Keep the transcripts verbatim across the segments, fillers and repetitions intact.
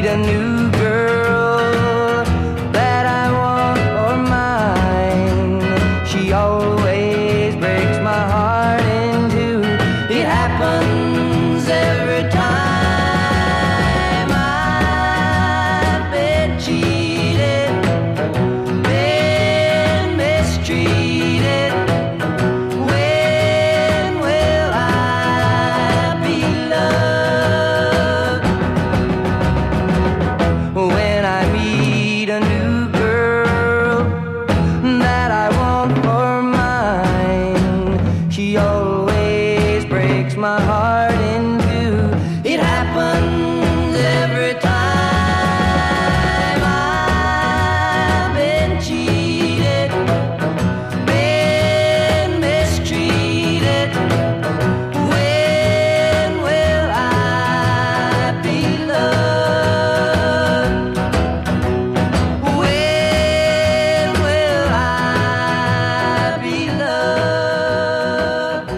a new girl that I want for mine, she always breaks my heart in two. It happens every time I've been cheated, been mistreated. When will I be loved? When I meet a new girl that I want for mine, she always breaks my heart in two. It happens every time I've been cheated, been mistreated. When will I be loved? When will I be loved?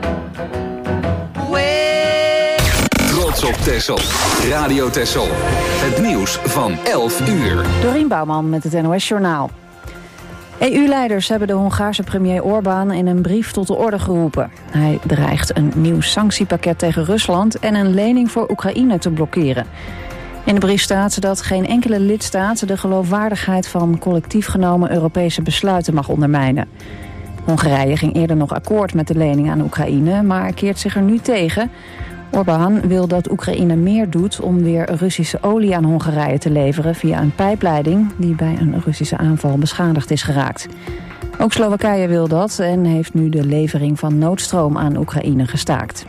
When... Trots op Texel. Radio Texel. Het nieuws van elf uur. Dorien Bouwman met het N O S-journaal. E U-leiders hebben de Hongaarse premier Orbán in een brief tot de orde geroepen. Hij dreigt een nieuw sanctiepakket tegen Rusland en een lening voor Oekraïne te blokkeren. In de brief staat dat geen enkele lidstaat de geloofwaardigheid van collectief genomen Europese besluiten mag ondermijnen. Hongarije ging eerder nog akkoord met de lening aan Oekraïne, maar keert zich er nu tegen. Orbán wil dat Oekraïne meer doet om weer Russische olie aan Hongarije te leveren via een pijpleiding die bij een Russische aanval beschadigd is geraakt. Ook Slowakije wil dat en heeft nu de levering van noodstroom aan Oekraïne gestaakt.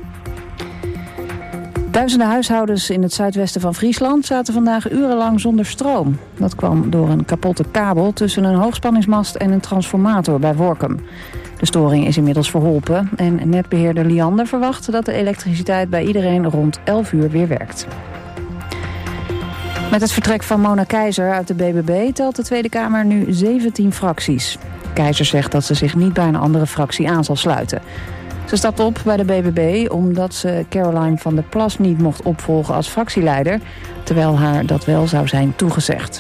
Duizenden huishoudens in het zuidwesten van Friesland zaten vandaag urenlang zonder stroom. Dat kwam door een kapotte kabel tussen een hoogspanningsmast en een transformator bij Workum. De storing is inmiddels verholpen en netbeheerder Liander verwacht dat de elektriciteit bij iedereen rond elf uur weer werkt. Met het vertrek van Mona Keizer uit de B B B telt de Tweede Kamer nu zeventien fracties. Keizer zegt dat ze zich niet bij een andere fractie aan zal sluiten. Ze stapt op bij de B B B omdat ze Caroline van der Plas niet mocht opvolgen als fractieleider, terwijl haar dat wel zou zijn toegezegd.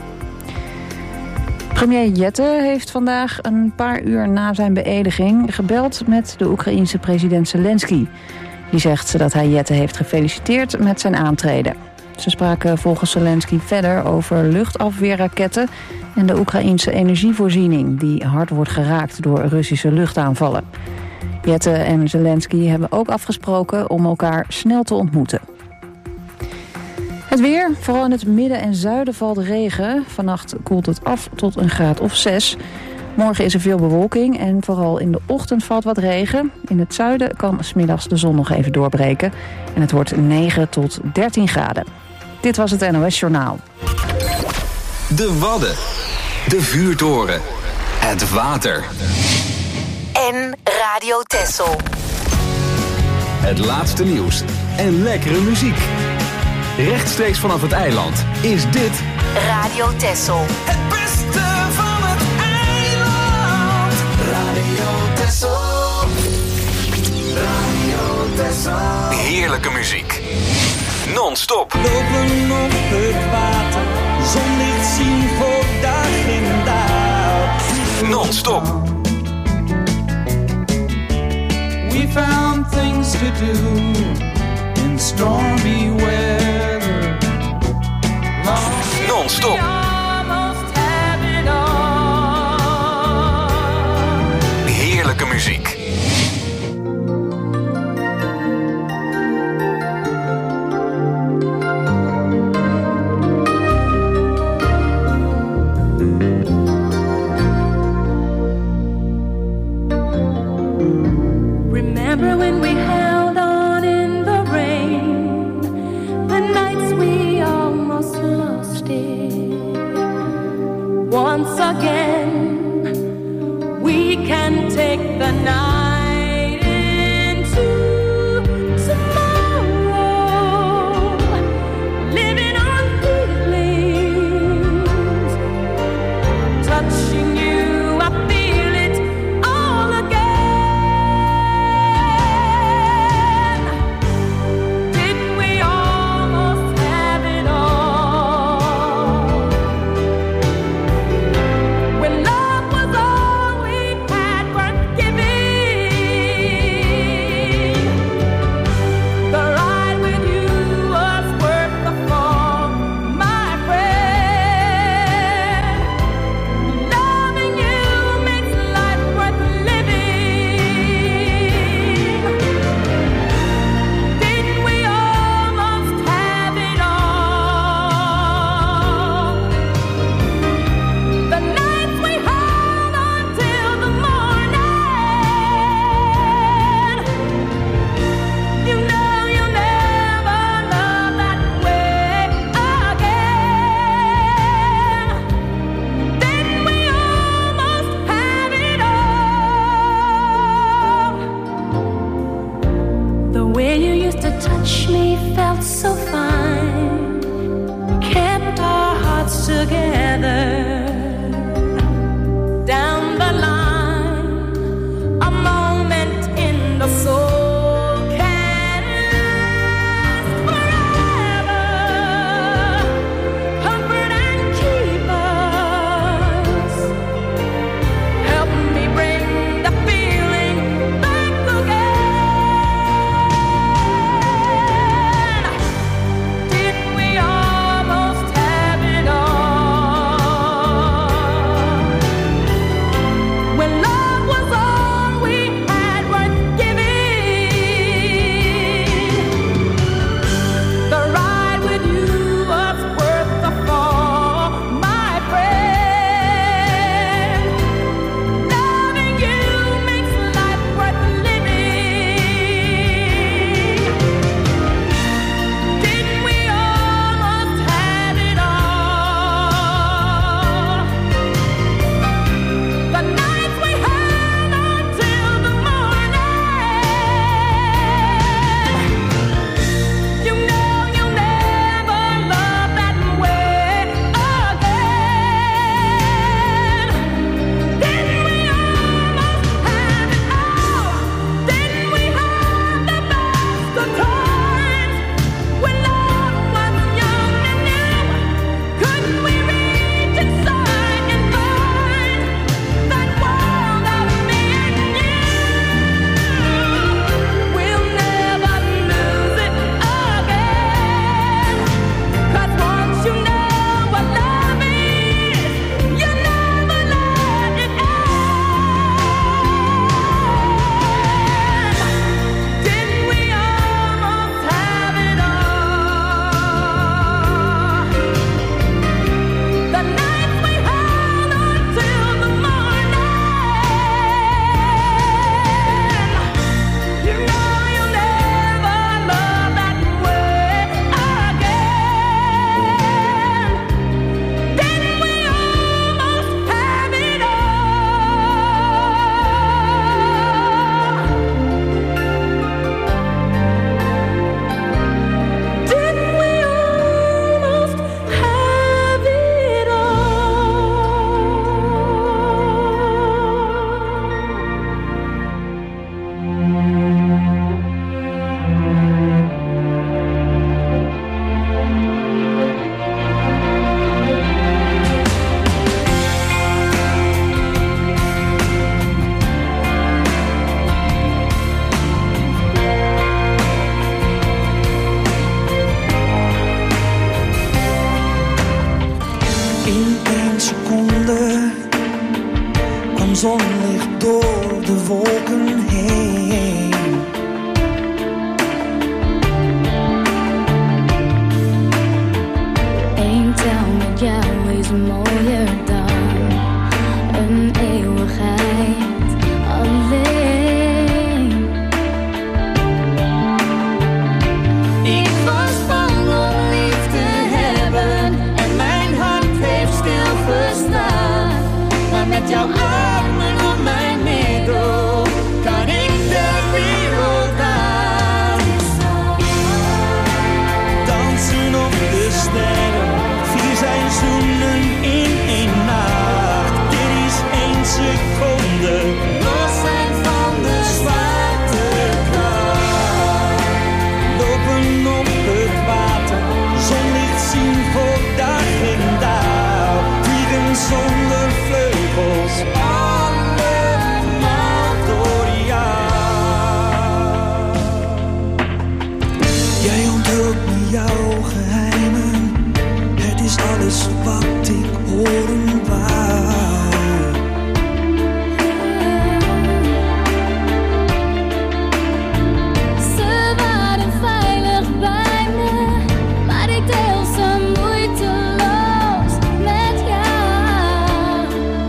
Premier Jette heeft vandaag een paar uur na zijn beëdiging gebeld met de Oekraïense president Zelensky. Die zegt dat hij Jette heeft gefeliciteerd met zijn aantreden. Ze spraken volgens Zelensky verder over luchtafweerraketten en de Oekraïense energievoorziening die hard wordt geraakt door Russische luchtaanvallen. Jette en Zelensky hebben ook afgesproken om elkaar snel te ontmoeten. Het weer, vooral in het midden en zuiden valt regen. Vannacht koelt het af tot een graad of zes. Morgen is er veel bewolking en vooral in de ochtend valt wat regen. In het zuiden kan 's middags de zon nog even doorbreken. En het wordt negen tot dertien graden. Dit was het N O S-journaal. De Wadden. De vuurtoren. Het water. En Radio Texel. Het laatste nieuws en lekkere muziek. Rechtstreeks vanaf het eiland is dit Radio Texel. Het beste van het eiland. Radio Texel. Radio Texel. heerlijke muziek. Non-stop. Lopen op het water, zonlicht zien voor dag en dauw. Non-stop. We found things to do in stormy weather. Non-stop. Heerlijke muziek. Remember when we held on in the rain, the nights we almost lost it. used to touch me felt so fine, kept our hearts together. Down the line, a moment in the soul can last forever. Comfort and keep us. Help me bring the feeling back again. Didn't we almost have it all? When love was all we had worth giving, the ride with you was worth the fall, my friend. Loving you makes life worth living. Didn't we almost have it all? The nights we had until the morning. You know you'll never love that way again. Didn't we almost have it all? Didn't we have the best of times when love was young and new? Couldn't we reach inside and find that world of me and you? We'll never lose it again. 'Cause once you know what love is, you never let it end. Didn't we almost have it all? The nights we had until the morning. You know you'll never love that way again. Didn't we almost have it all? Didn't we almost have it In één seconde kwam zonlicht door de wolken heen. Eén tel met jou is mooier dan een eeuwigheid alleen. Ik was bang om lief te hebben en mijn hart heeft stilgestaan. Maar met jouw armen om mijn middel kan ik de wereld aan. Dansen op de sterren, vier seizoenen in één nacht. Dit is één seconde, los zijn van de zwaartekracht. Lopen op het water, zonlicht zien voor dag en dauw. Vliegen zonder vleugels, allemaal door jou. Jij onthult me jouw geheimen, het is alles wat ik horen wou. Ze waren veilig bij me, maar ik deel ze moeiteloos met jou.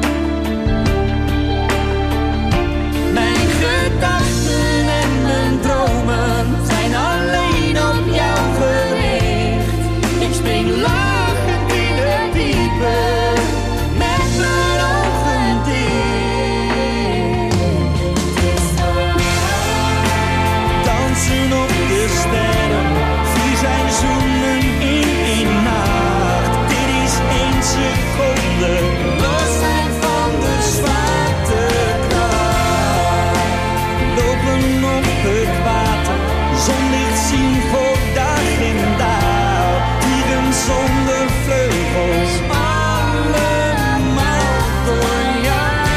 Mijn gedachten en mijn dromen zijn alleen op jou gericht. Ik spring lachend in het diepe met mijn zien voor dag en dauw. Vliegen zonder vleugels, allemaal door jou.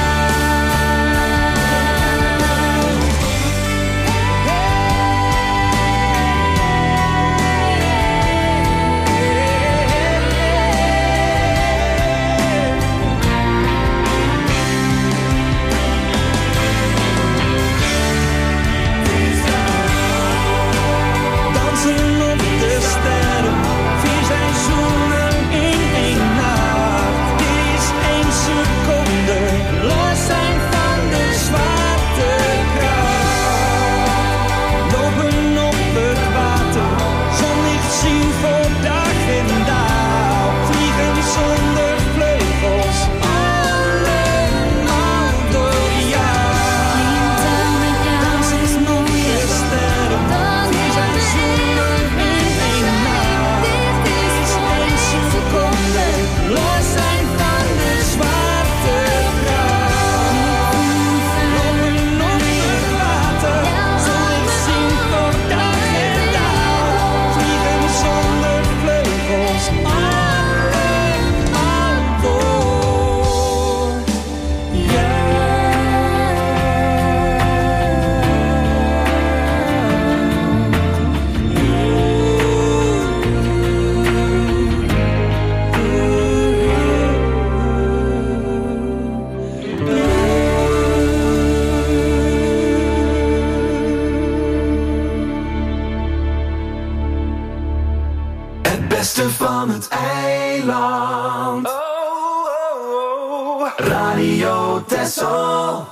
Van het eiland. Oh, oh, oh. Radio Texel.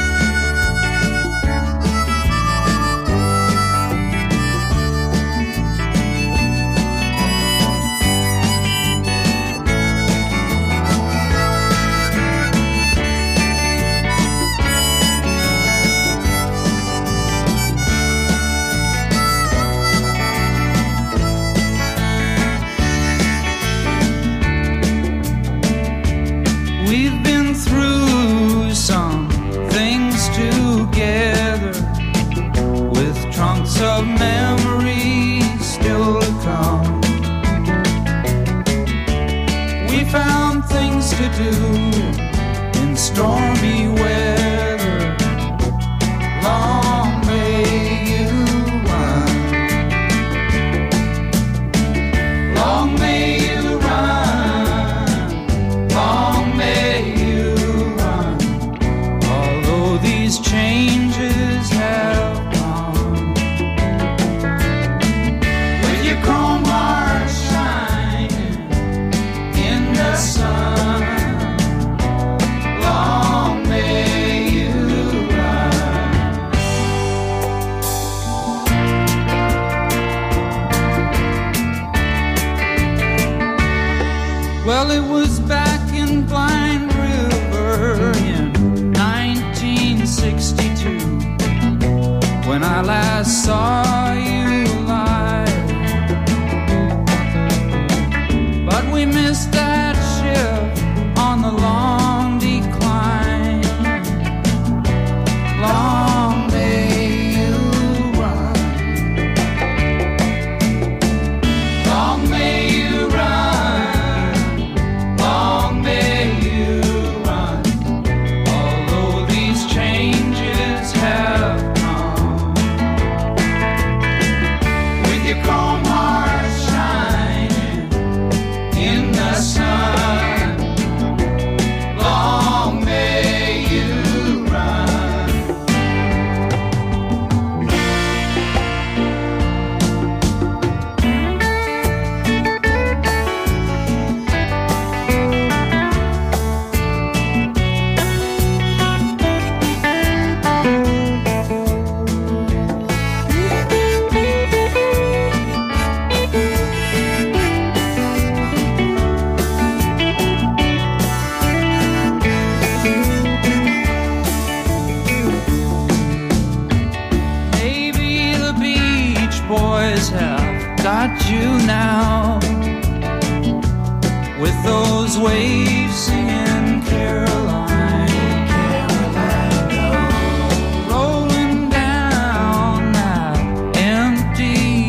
We've been through some things together, with trunks of memories still to come. We found things to do in stormy weather. Long may you run. Long may you run. Long may you run. Although these changes have come, with your chrome heart shining in the sun. Long may you run. Well, it was back in Blind River in nineteen sixty-two when I last saw you live. But we missed that ship on the long decline. Long may you run. Long may you run. Long may you run. Although these changes have come, with your calm heart shining in the sun. Long may you run. Maybe the Beach Boys have got you now, with those waves singing Caroline, Caroline, rolling down that empty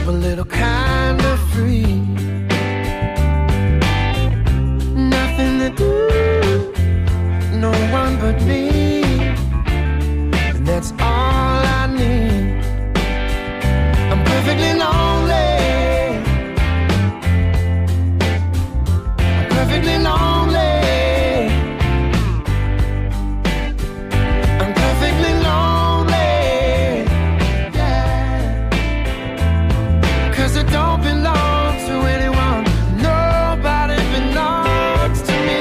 simple little kind of free. Nothing to do, no one but me, and that's all I need. I'm perfectly lonely, I'm perfectly lonely, I'm perfectly lonely, yeah, 'cause I don't belong to anyone, nobody belongs to me.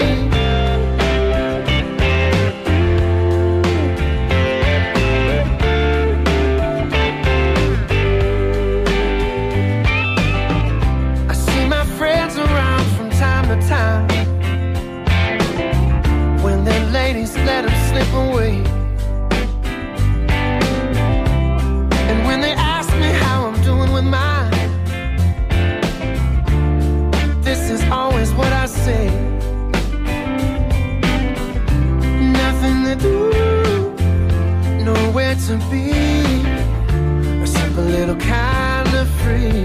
I see my friends around from time to time, when their ladies let them slip away. And when they ask me how I'm doing with mine, this is always what I say. Nothing to do, nowhere to be, a simple little kind of free.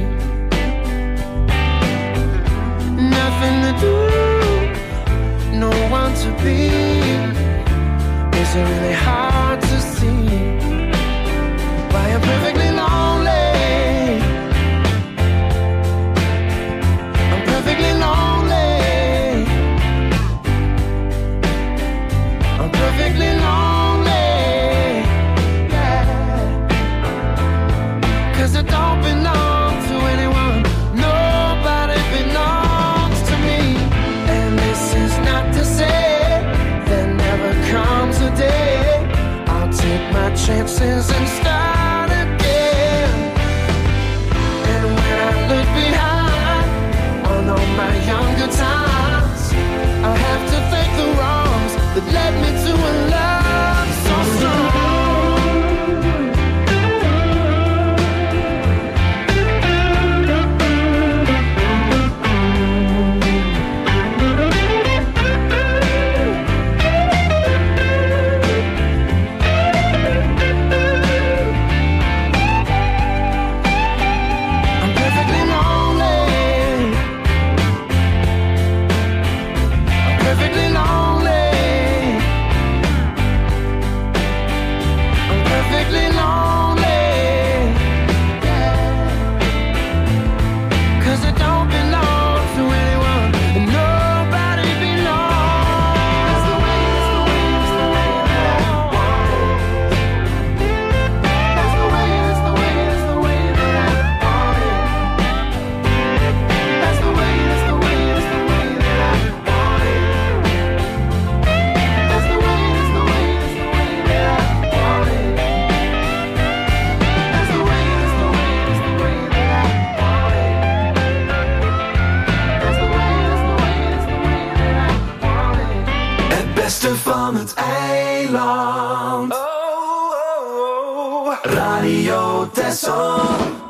Nothing to do, no one to be. Is it really hard to see why I'm perfectly lonely? I'm perfectly lonely. I'm perfectly lonely. Yeah. 'Cause I don't belong to anyone, nobody belongs to me. And this is not to say there never comes a day I'll take my chances and start again. And when I look behind on all my younger times, I have to thank the wrongs that led me to a love so strong. I'm perfectly lonely. I'm perfectly lonely. I'm perfectly lonely. Yeah. 'Cause I don't belong to anyone, and nobody belongs. That's the way, that's the way, that's the way that I want it. That's the way, that's the way, that's the way that I want it. That's the way, that's the way, that's the way that I want it. That's the way, that's the way, that's the way that I want it. That's the way, that's the way, that's the way that I want it. That's the way, that's the way, that's the way that I want it. Het beste van het eiland. Oh, oh, oh. Radio Texel.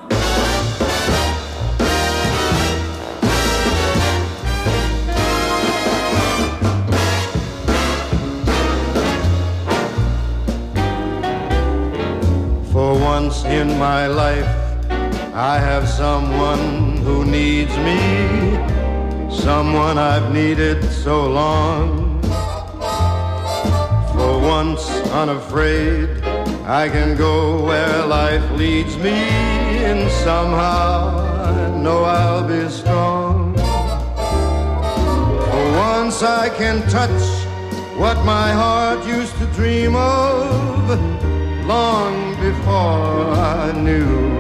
For once in my life, I have someone who needs me, someone I've needed so long. For once unafraid, I can go where life leads me, and somehow I know I'll be strong. For once I can touch what my heart used to dream of long before I knew.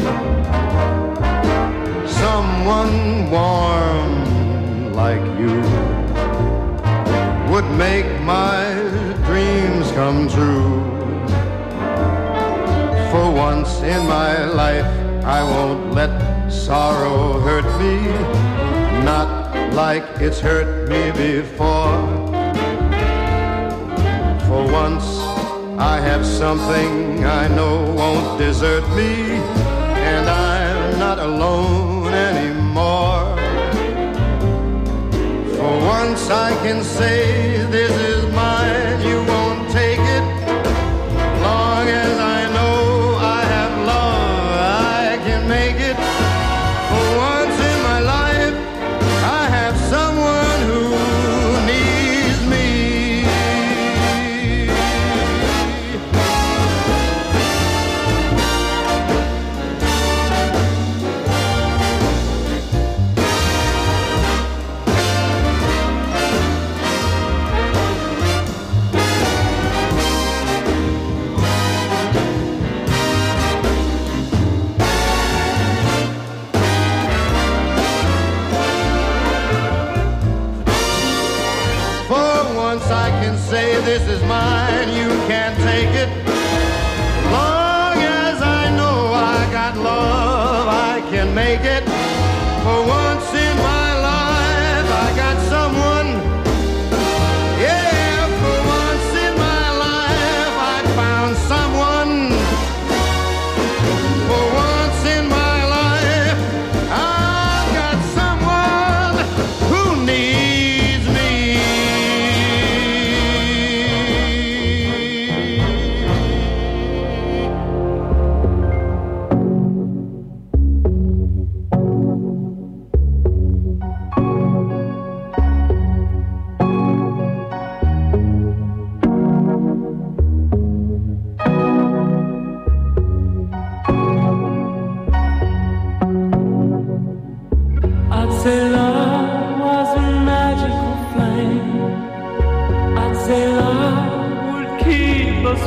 Someone warm like you would make my dreams come true. For once in my life, I won't let sorrow hurt me, not like it's hurt me before. For once I have something I know won't desert me, and I'm not alone anymore. For once I can say this is mine, you won't take it. Long as I know I have love, I can make it.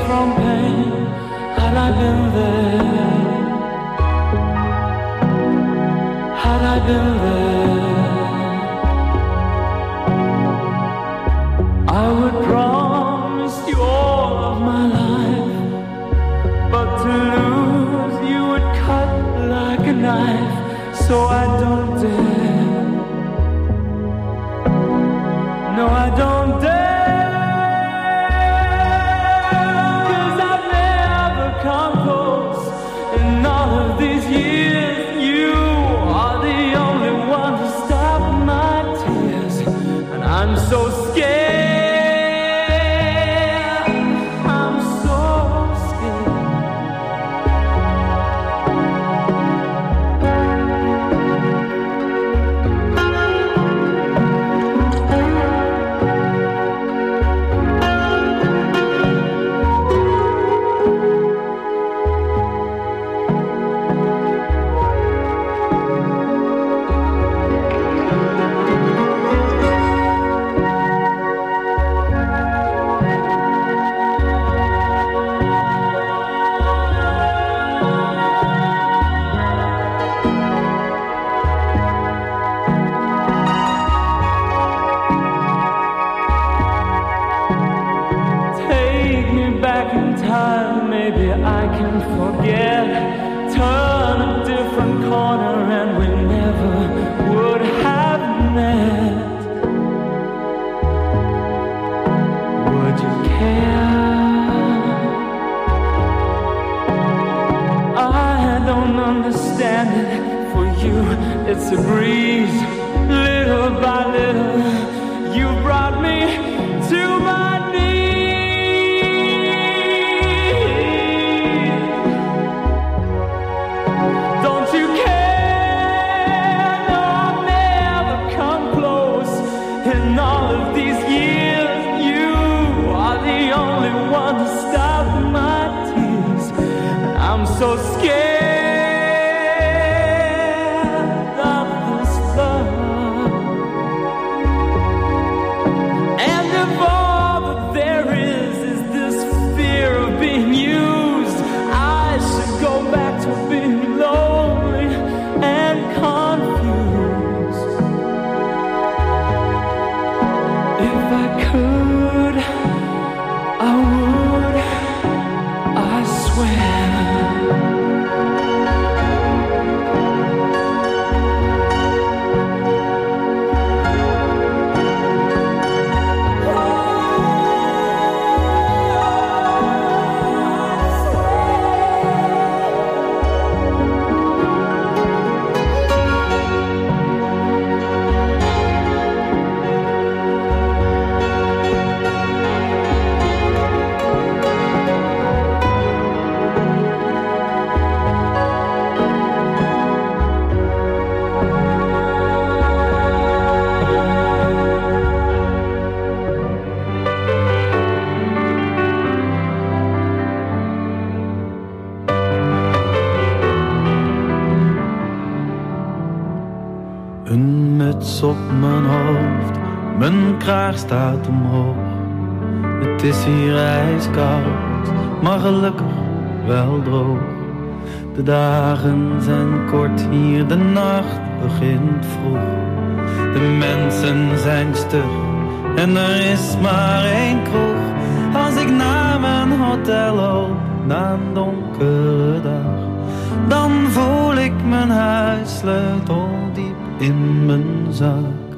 from pain had I been there. Had I been there, I would promise you all of my life, but to lose you would cut like a knife, so I don't dare. No, I don't dare. Come close in all of these years. You are the only one to stop my tears, and I'm so scared. I'm so it's a breeze, little by little, you brought me to my knees. Don't you care? No, I'll never come close in all of these years. You are the only one to stop my tears, and I'm so scared. Op mijn hoofd, mijn kraag staat omhoog. Het is hier ijskoud, maar gelukkig wel droog. De dagen zijn kort hier, de nacht begint vroeg. De mensen zijn stug en er is maar één kroeg. Als ik naar mijn hotel loop, na een donkere dag, dan voel ik mijn huissleutel diep in mijn zak.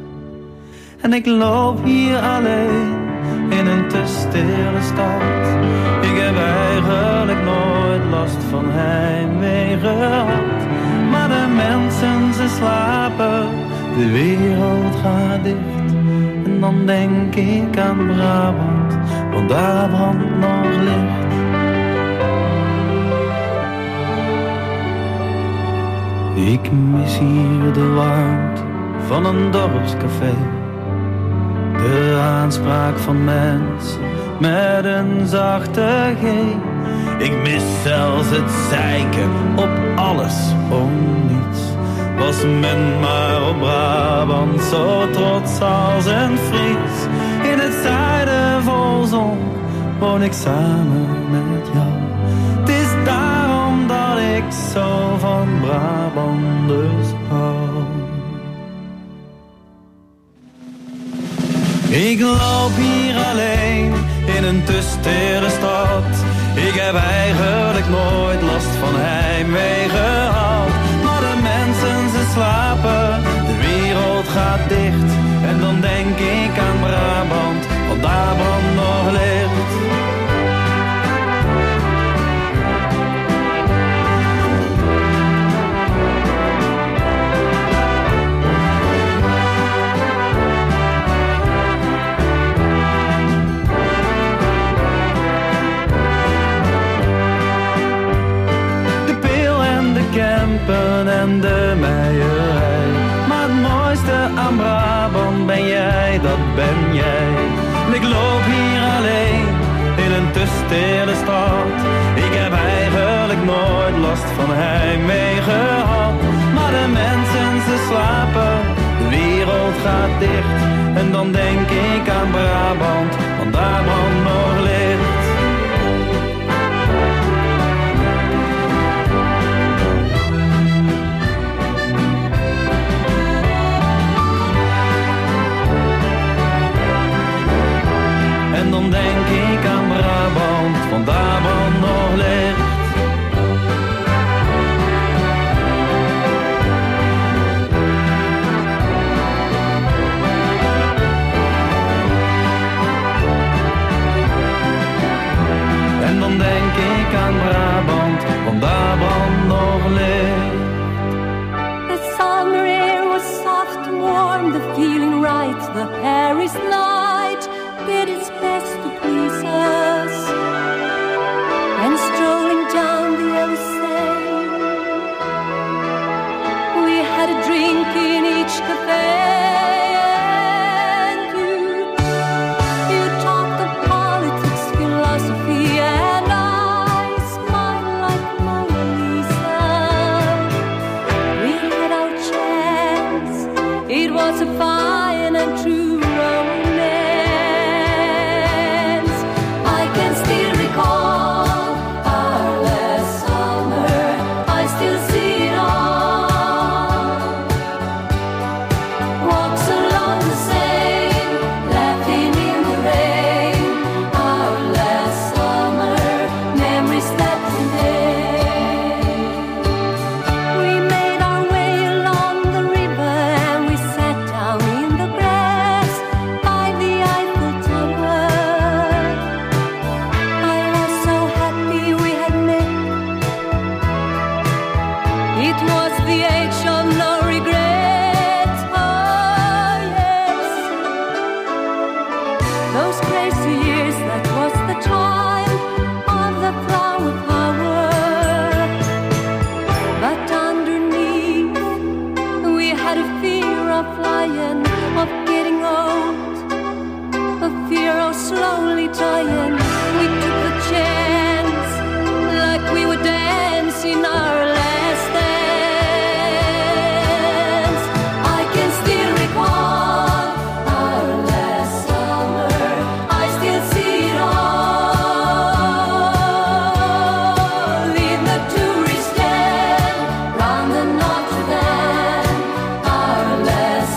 En ik loop hier alleen in een te stille stad. Ik heb eigenlijk nooit last van heimwee gehad. Maar de mensen ze slapen, de wereld gaat dicht. En dan denk ik aan Brabant, want daar brandt nog licht. Ik mis hier de warmte van een dorpscafé. De aanspraak van mensen met een zachte G. Ik mis zelfs het zeiken op alles om niets. Was men maar op Brabant zo trots als een Fries. In het zuiden vol zon, woon ik samen met jou. Het is daarom dat ik zo van Brabanders hou. Ik loop hier alleen in een te stille stad. Ik heb eigenlijk nooit last van heimwee gehad. Maar de mensen ze slapen, de wereld gaat dicht. En dan denk ik aan Brabant, want daar brandt nog licht. En de meierij. Maar het mooiste aan Brabant ben jij, dat ben jij. Ik loop hier alleen in een te stille stad. Ik heb eigenlijk nooit last van heimwee gehad. Maar de mensen ze slapen, de wereld gaat dicht. En dan denk ik aan Brabant, want daar brandt nog licht. En dan denk ik aan Brabant, want daar brandt nog licht. En dan denk ik aan Brabant, want daar brandt nog licht. The summer air was soft and warm, the feeling right, the air is light. Did its best to please us, and strolling down the Ocean, we had a drink in each cafe, and you, you talked of politics, philosophy, and I smiled like Mona Lisa. We had our chance, it was a fine and true romance.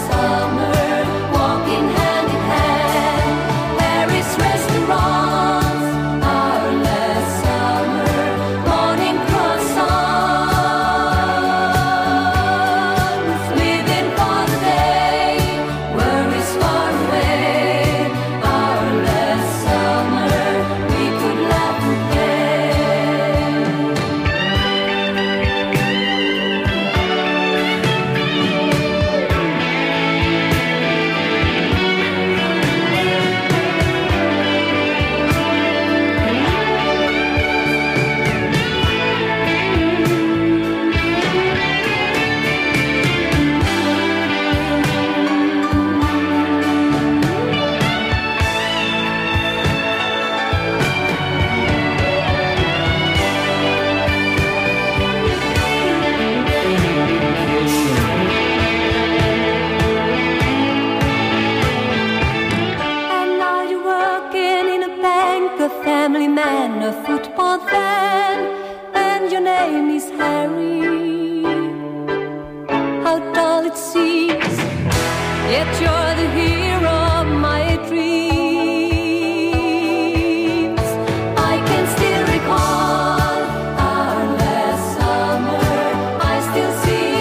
Restaurant seas. Yet you're the hero of my dreams. I can still recall our last summer. I still see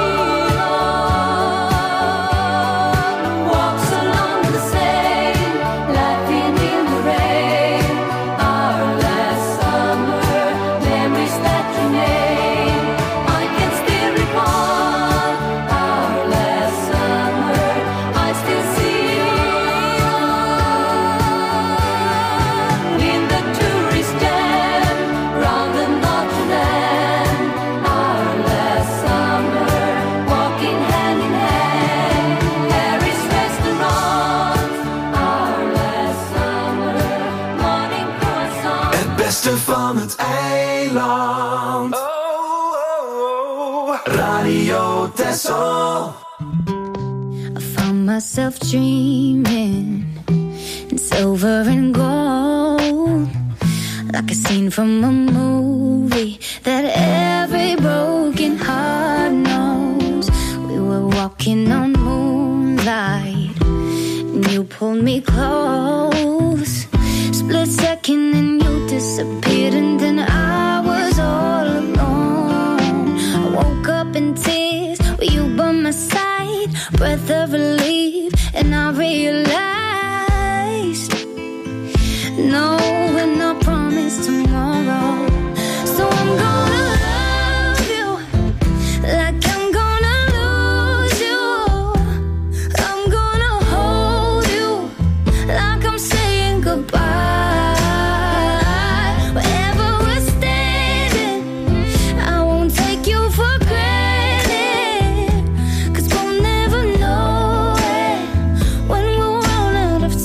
love walks along the Seine, laughing in the rain. Our last summer, memories that remain. I can still recall our last summer. I still see love in the tourist jam round the Notre Dame. Our last summer, walking hand in hand, Paris restaurants. Our last summer, morning croissant. Het beste van het eiland. Oh, oh, oh. Radio Texel. I found myself dreaming in silver and gold, like a scene from a movie that every broken heart knows. We were walking on moonlight, and you pulled me close. Split second and you disappeared, and then I was all alone. I woke up in tears with you by my side, breath of relief, and I realized no, we're not promised tomorrow. So I'm gonna love you like I'm gonna lose you. I'm gonna hold you like I'm saying goodbye. Wherever we're standing, I won't take you for granted, 'cause we'll never know it when we'll run out of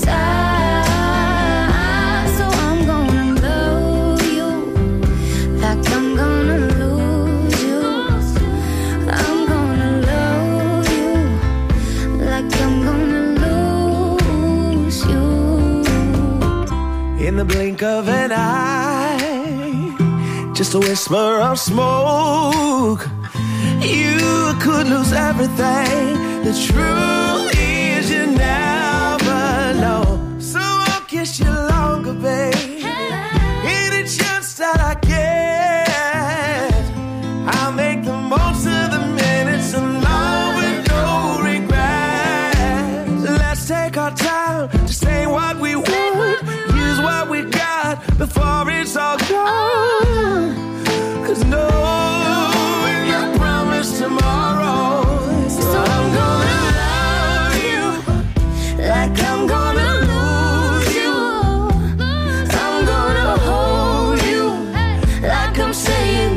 time. So I'm gonna love you like I'm gonna lose you. I'm gonna love you like I'm gonna lose you. In the blink of an eye, just a whisper of smoke, you could lose everything. The truth is you never know. So I'll kiss you longer, babe. Any chance that I get, I'll make the most of the minutes alone with no regrets. Let's take our time to say what we want, use what we got before it's all gone. 'Cause no, we're not promised tomorrow. So I'm gonna love you like I'm gonna lose you. I'm gonna hold you like I'm saying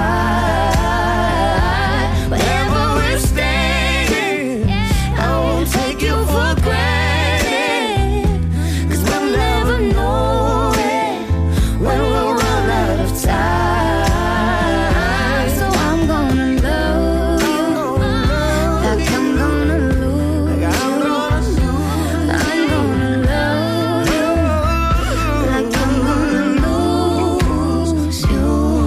goodbye. Wherever we're staying, I won't take you for granted, 'cause we'll never know it when we'll run out of time. So I'm gonna love you like I'm gonna lose you. I'm gonna love you like I'm gonna lose you.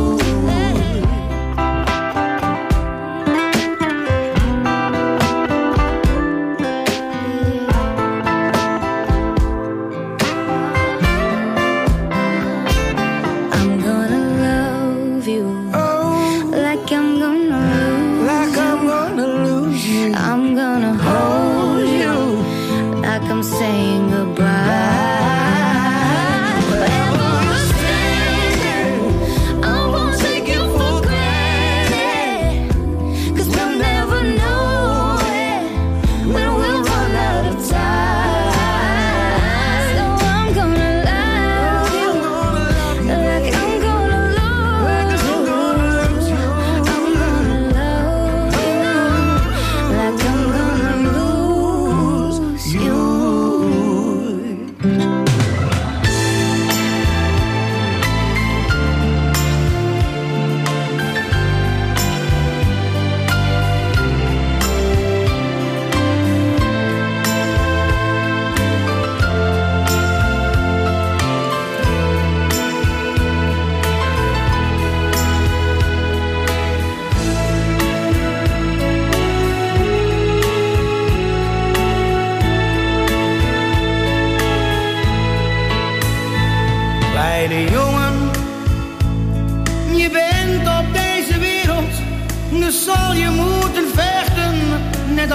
I'm gonna love you like I'm gonna lose like I'm gonna lose you. I'm gonna hold you like I'm saying goodbye. Wherever we're standing, I won't take you for granted, 'cause we'll never know it when we'll run out of time. So I'm gonna love you like I'm gonna lose you. I'm gonna love you like I'm gonna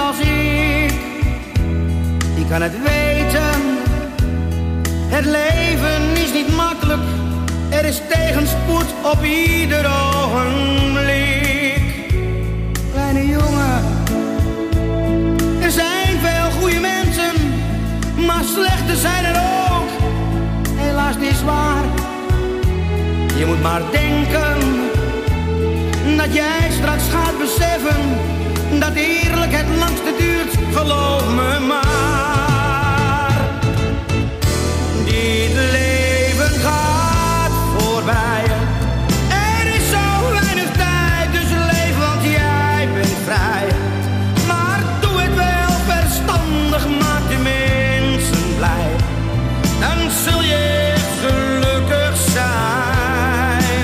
als ik, die kan het weten. Het leven is niet makkelijk, er is tegenspoed op ieder ogenblik. Kleine jongen, er zijn veel goede mensen, maar slechte zijn er ook. Helaas niet waar. Je moet maar denken dat jij straks gaat beseffen dat eerlijk het langste duurt, geloof me maar. Dit leven gaat voorbij. Er is zo weinig tijd, dus leef, want jij bent vrij. Maar doe het wel verstandig, maak de mensen blij. Dan zul je gelukkig zijn.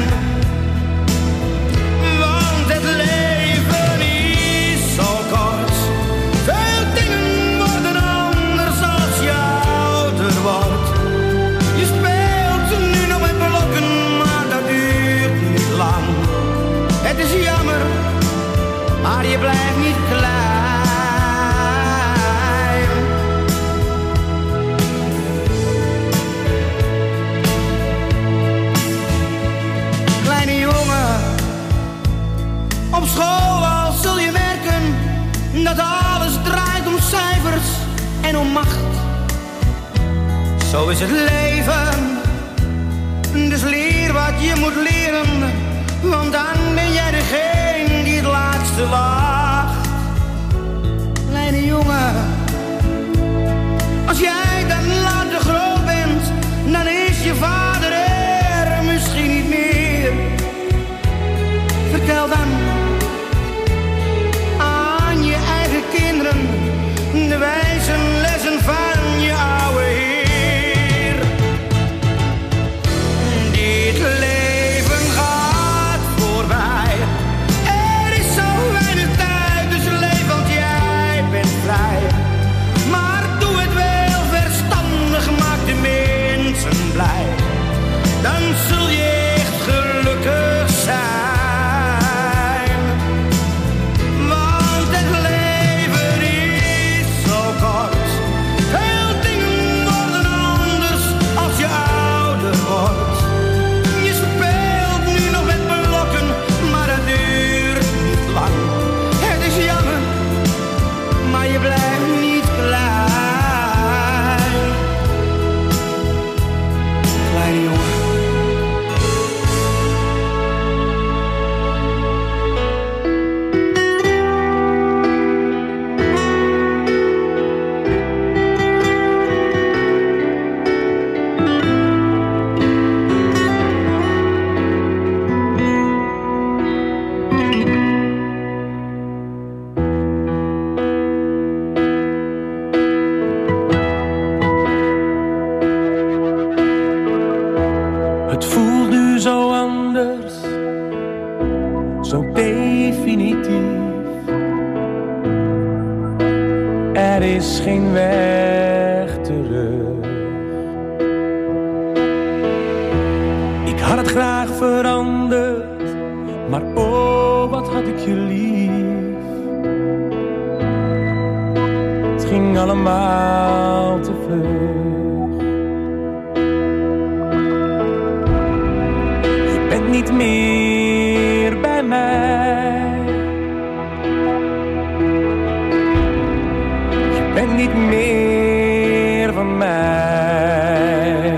Want het leven is zo kort. Veel dingen worden anders als je ouder wordt. Je speelt nu nog met blokken, maar dat duurt niet lang. Het is jammer, maar je blijft niet klein. Kleine jongen, op school al zul je merken dat alles draait om cijfers en om macht. Zo is het leven, dus leer wat je moet leren, want dan ben jij degene die het laatste lacht. Kleine jongen, als jij dan later groot bent, dan is je vader er misschien niet meer. Vertel dan aan je eigen kinderen de wijze lessen van je oude heer. Dit leven gaat voorbij. Er is zo weinig tijd, dus leef, want jij bent vrij. Maar doe het wel verstandig, maak de mensen blij. Dan zul je echt gelukkig zijn. Want het leven is zo kort. Veel dingen worden anders als je ouder wordt. Je speelt nu nog met blokken, maar dat duurt niet lang. Het is jammer, maar je blijft niet klein. Kleine jongen. Het voelt nu zo anders, zo definitief. Er is geen weg terug. Ik had het graag veranderd, maar oh, wat had ik je lief. Het ging allemaal te vlug. Niet meer bij mij. Je bent niet meer van mij.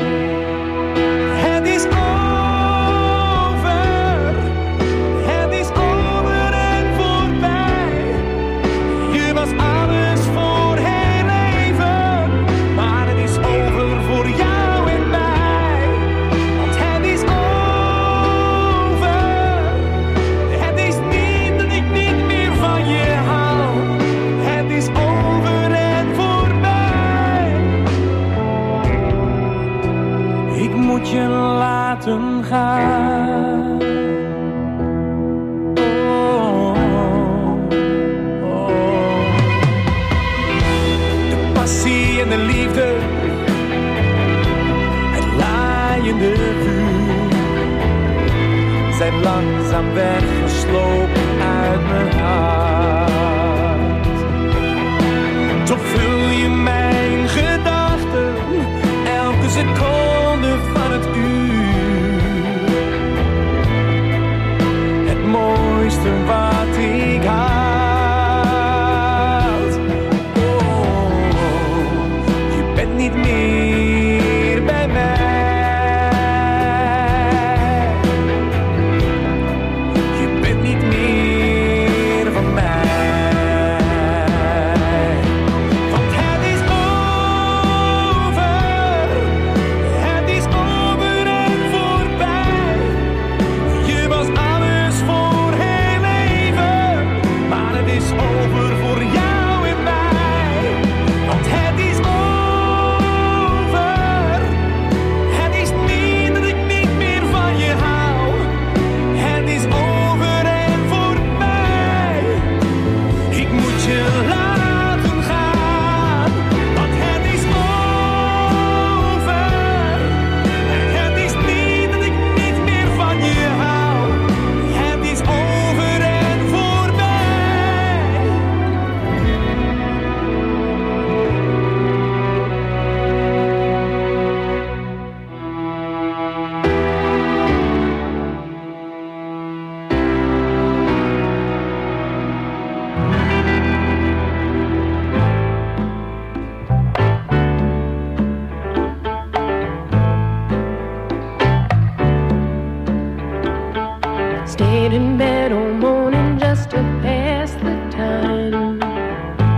Het is over. Het is over en voorbij. Je was alles voor heel even, maar het is over voor jou en mij. Want het is over. Over en voorbij.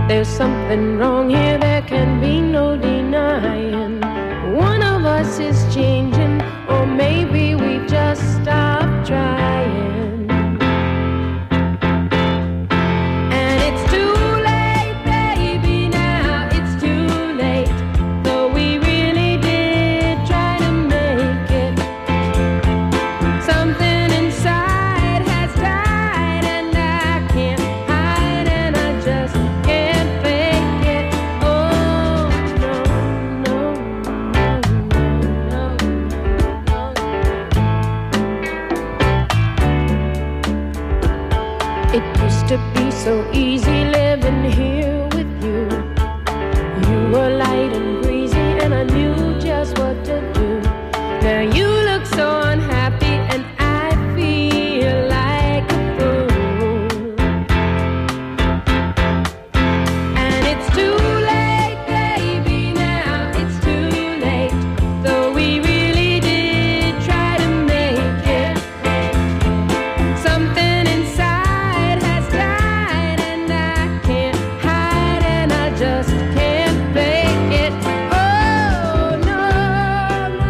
There's something wrong here, there can be no denying. One of us is changing, or maybe we just stopped trying. And it's too late, baby, now it's too late. Though we really did try to make it. Something inside has died, and I can't hide, and I just can't fake it. Oh, no, no, no, no, no. It used to be so easy living here with you. You were light and breezy, and I knew just what to do. Now you look so unhappy, and I feel like a fool. And it's too late, baby, now it's too late. Though we really did try to make it. Something inside has died, and I can't hide, and I just can't fake it. Oh, no, no.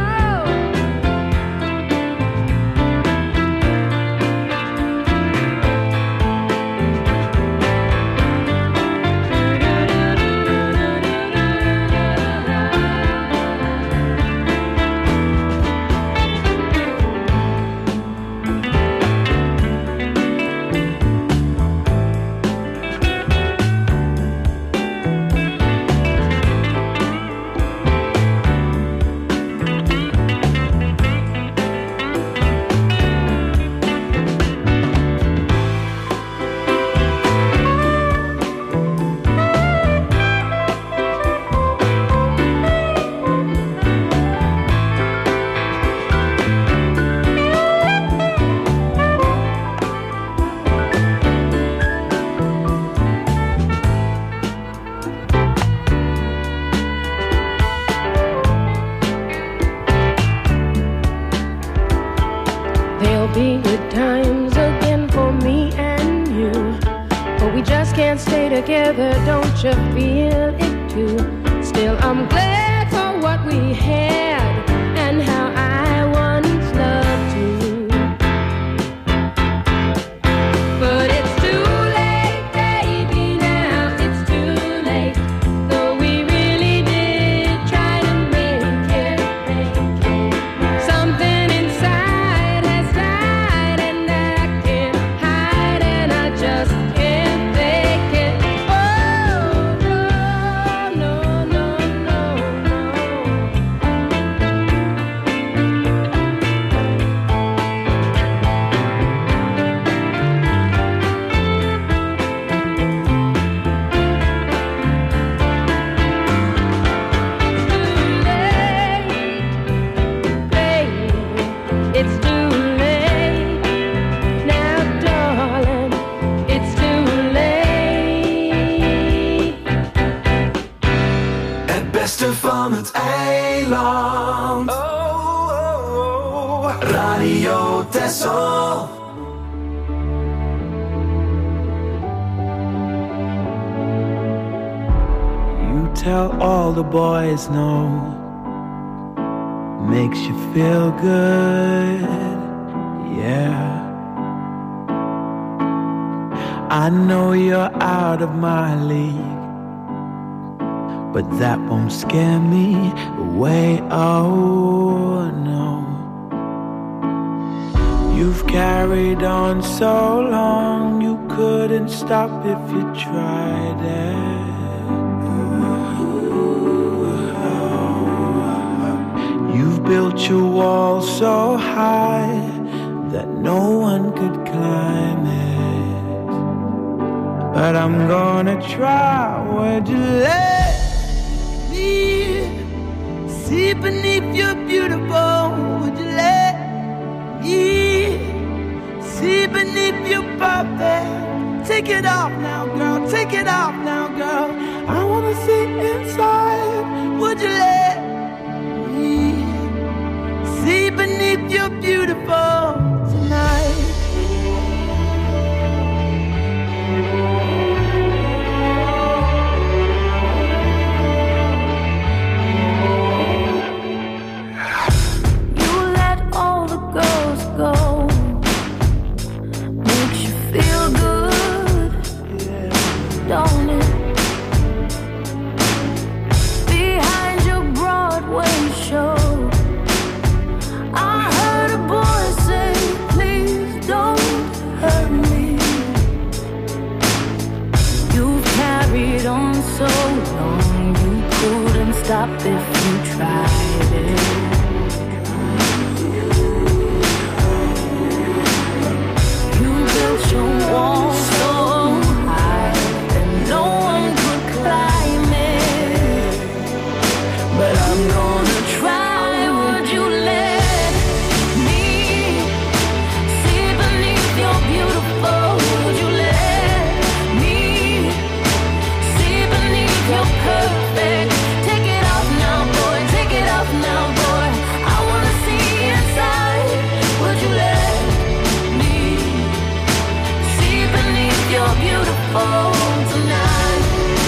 There'll be good times again for me and you, but we just can't stay together, don't you feel it too? Still, I'm glad for what we had and how I once loved you. But it's too late, baby, now it's too late. Though we really did try to make it. Something inside has died, and I can't hide, and I just can't fake it. Oh, no, no, no, no, it's too late now, darling. It's too late. Het beste van het eiland. Oh, oh, oh. Radio Texel. You tell all the boys no. Makes you feel good, yeah. I know you're out of my league, but that won't scare me away, oh no. You've carried on so long, you couldn't stop if you tried it. You've built your wall so high that no one could climb it. But I'm gonna try. Would you let me see beneath your beautiful? Would you let me see beneath your perfect? Take it off now, girl. Take it off now, girl. I wanna see inside. Would you let me see beneath your beautiful tonight? stop if you tried it. You built your wall so high that no one could climb it. But I'm gonna try. Would you let me see beneath your beautiful? Would you let me see beneath your perfect? Take it off now, boy. Take it off now, boy. I wanna see inside. Would you let me see beneath your beautiful tonight?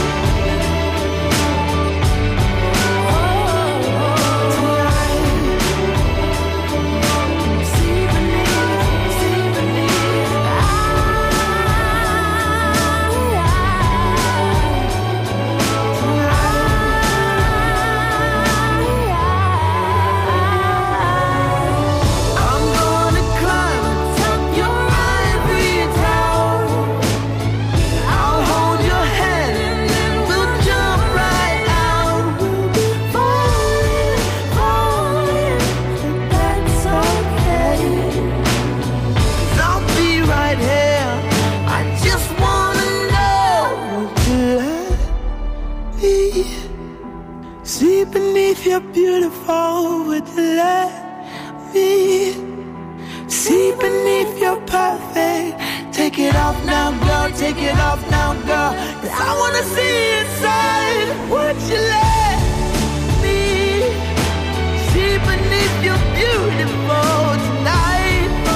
I'm gonna climb atop your ivory tower. I'll hold your hand and then we'll jump right out. We'll be falling, falling, that's okay. 'Cause I'll be right here. I just wanna know, would you let me see beneath your beautiful? Would you let me see beneath your perfect? Take it off now, girl. Take it off now, girl. 'Cause I wanna see inside. Would you let me see beneath your beautiful tonight? Oh,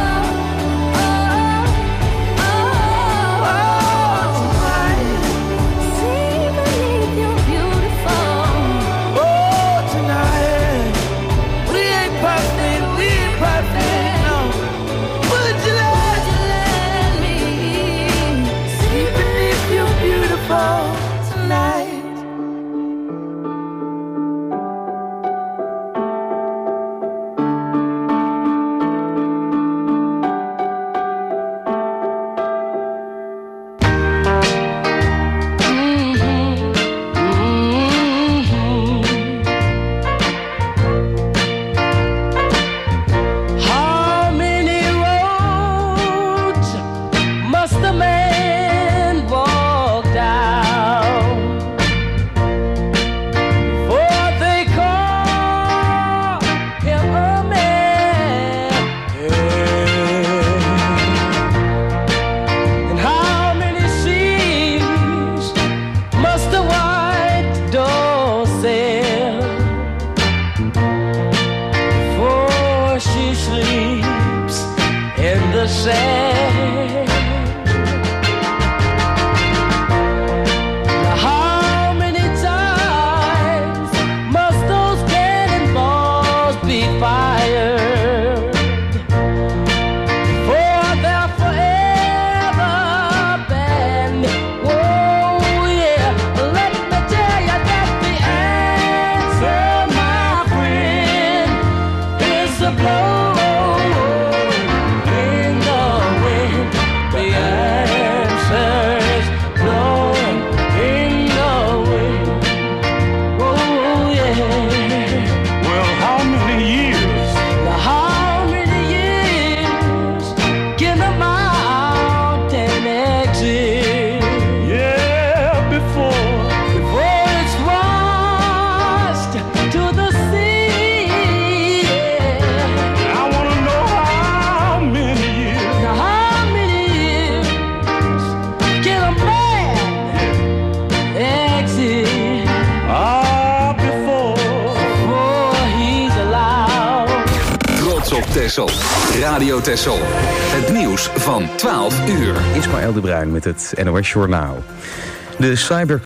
oh, oh, oh, tonight. See beneath your beautiful. Oh, tonight. We ain't perfect. We ain't perfect. No. Would you let, let me see beneath your beautiful tonight? How many roads must a man walk down before they call him a man? And how many seas must a white dove sail before she sleeps in the sand? Now how many times must those cannonballs be fired before they're forever banned? Oh yeah, let me tell you that the answer, my friend, is a blow in the wind. The answer's blowing in the wind. Oh yeah. Well, how many years? How many years can a mountain exist? Yeah, before before it's washed to the sea. Yeah. I wanna know how many years. Now how many years can a man exist? Ah, before before he's allowed. Trots op Texel. Radio Texel. Het nieuws van twaalf uur. Ismaël de Bruin met het N O S Journaal. De cyber